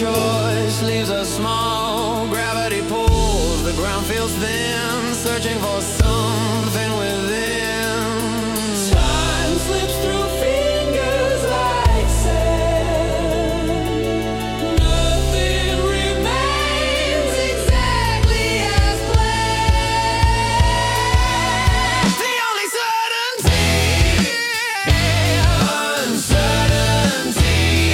choice leaves us small. Gravity pulls, the ground feels thin, searching for something within. Time slips through fingers like sand. Nothing remains exactly as planned. The only certainty, uncertainty.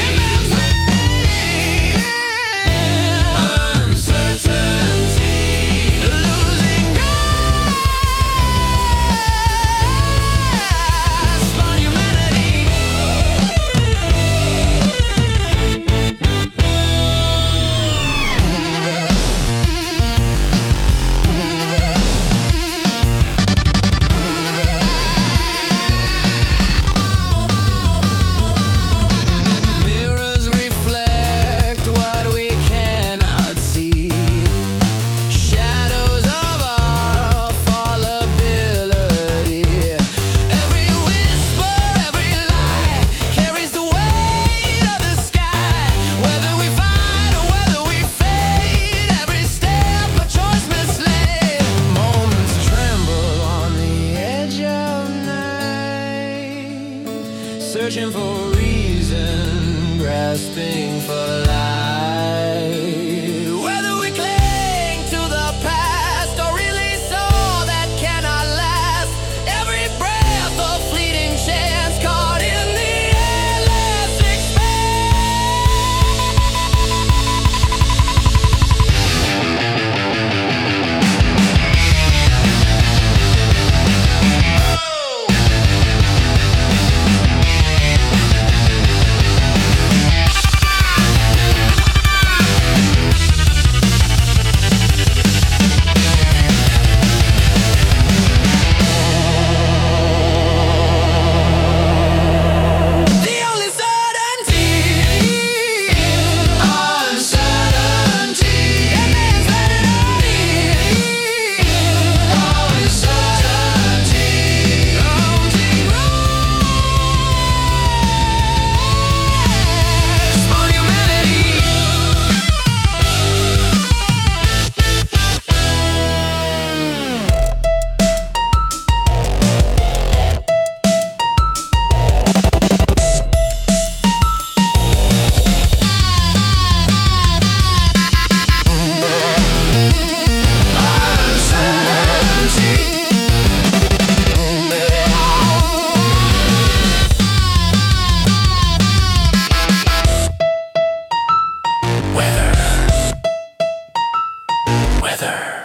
Searching for reason, grasping for life. Whether we cling to the past or release all that cannot last. Every breath a fleeting chance, caught in the endless weather.